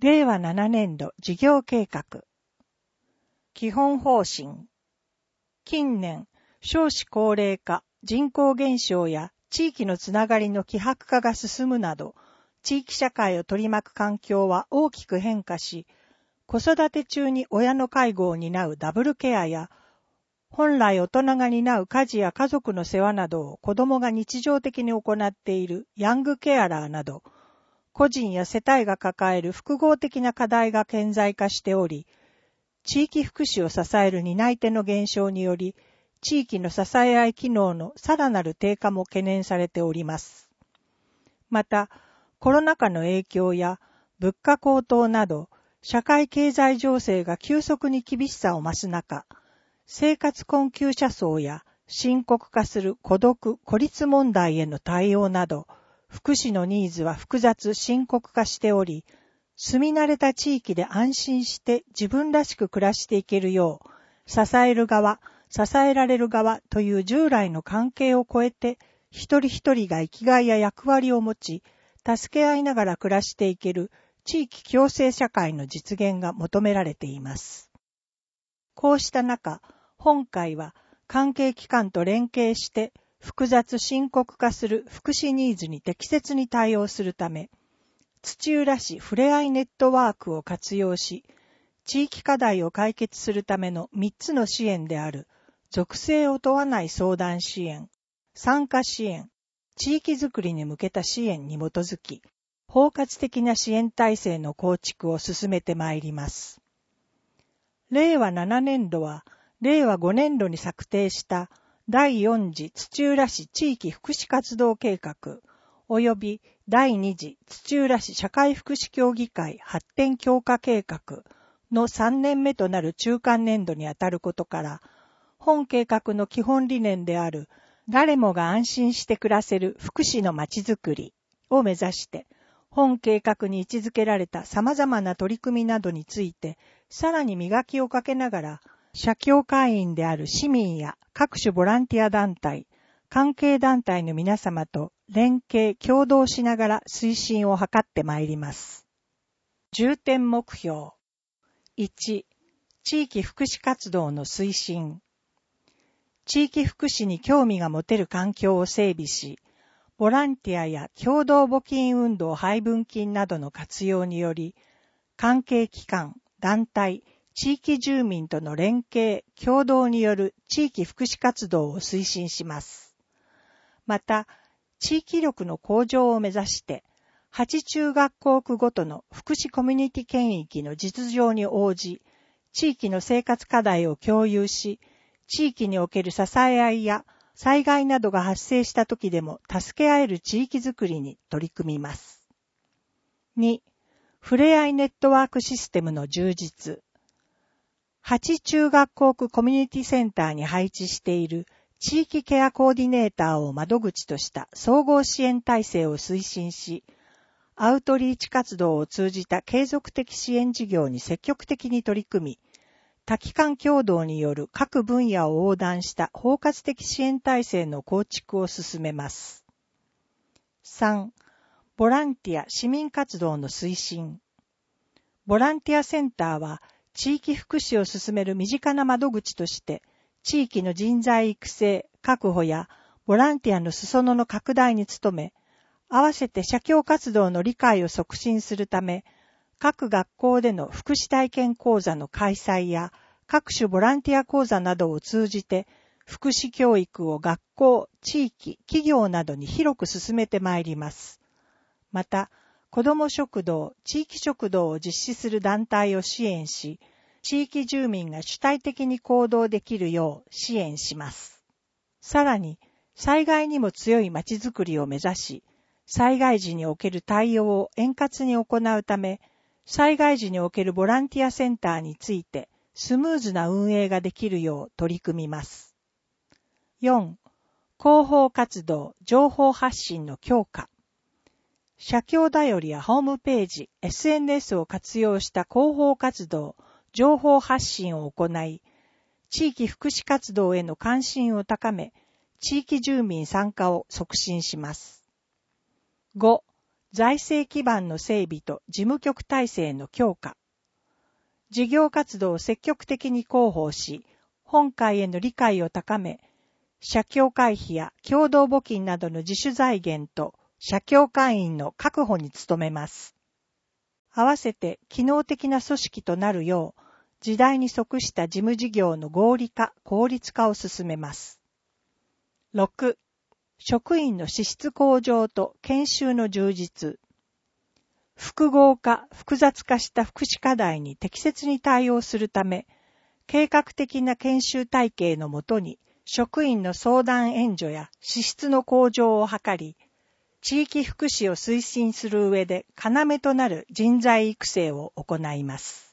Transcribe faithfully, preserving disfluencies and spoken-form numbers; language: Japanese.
れいわななねんど事業計画。基本方針。近年、少子高齢化、人口減少や地域のつながりの希薄化が進むなど、地域社会を取り巻く環境は大きく変化し、子育て中に親の介護を担うダブルケアや、本来大人が担う家事や家族の世話などを子供が日常的に行っているヤングケアラーなど、個人や世帯が抱える複合的な課題が顕在化しており、地域福祉を支える担い手の減少により、地域の支え合い機能のさらなる低下も懸念されております。また、コロナ禍の影響や物価高騰など、社会経済情勢が急速に厳しさを増す中、生活困窮者層や深刻化する孤独・孤立問題への対応など、福祉のニーズは複雑・深刻化しており、住み慣れた地域で安心して自分らしく暮らしていけるよう、支える側、支えられる側という従来の関係を超えて、一人一人が生きがいや役割を持ち、助け合いながら暮らしていける地域共生社会の実現が求められています。こうした中、本会は関係機関と連携して、複雑深刻化する福祉ニーズに適切に対応するため、土浦市ふれあいネットワークを活用し、地域課題を解決するためのみっつの支援である、属性を問わない相談支援、参加支援、地域づくりに向けた支援に基づき、包括的な支援体制の構築を進めてまいります。れいわななねんどは、れいわごねんどに策定しただいよん次土浦市地域福祉活動計画及びだいに次土浦市社会福祉協議会発展強化計画のさんねんめとなる中間年度にあたることから、本計画の基本理念である誰もが安心して暮らせる福祉のまちづくりを目指して、本計画に位置づけられた様々な取り組みなどについて、さらに磨きをかけながら、社協会員である市民や各種ボランティア団体、関係団体の皆様と連携・協働しながら推進を図ってまいります。重点目標。いち、地域福祉活動の推進。地域福祉に興味が持てる環境を整備し、ボランティアや共同募金運動配分金などの活用により、関係機関、団体、地域住民との連携・協働による地域福祉活動を推進します。また、地域力の向上を目指して、はち中学校区ごとの福祉コミュニティ圏域の実情に応じ、地域の生活課題を共有し、地域における支え合いや災害などが発生した時でも助け合える地域づくりに取り組みます。に、ふれあいネットワークシステムの充実。はち中学校区コミュニティセンターに配置している地域ケアコーディネーターを窓口とした総合支援体制を推進し、アウトリーチ活動を通じた継続的支援事業に積極的に取り組み、多機関協働による各分野を横断した包括的支援体制の構築を進めます。さん、ボランティア・市民活動の推進。ボランティアセンターは、地域福祉を進める身近な窓口として、地域の人材育成、確保やボランティアの裾野の拡大に努め、合わせて社協活動の理解を促進するため、各学校での福祉体験講座の開催や、各種ボランティア講座などを通じて、福祉教育を学校、地域、企業などに広く進めてまいります。また、子ども食堂、地域食堂を実施する団体を支援し、地域住民が主体的に行動できるよう支援します。さらに、災害にも強いまちづくりを目指し、災害時における対応を円滑に行うため、災害時におけるボランティアセンターについてスムーズな運営ができるよう取り組みます。よん、広報活動、情報発信の強化。社協だよりやホームページ、エスエヌエス を活用した広報活動、情報発信を行い、地域福祉活動への関心を高め、地域住民参加を促進します。ご、 財政基盤の整備と事務局体制の強化、事業活動を積極的に広報し、本会への理解を高め、社協会費や共同募金などの自主財源と社協会員の確保に努めます。合わせて機能的な組織となるよう、時代に即した事務事業の合理化・効率化を進めます。ろく. 職員の資質向上と研修の充実。複合化・複雑化した福祉課題に適切に対応するため、計画的な研修体系のもとに、職員の相談援助や資質の向上を図り、地域福祉を推進する上で要となる人材育成を行います。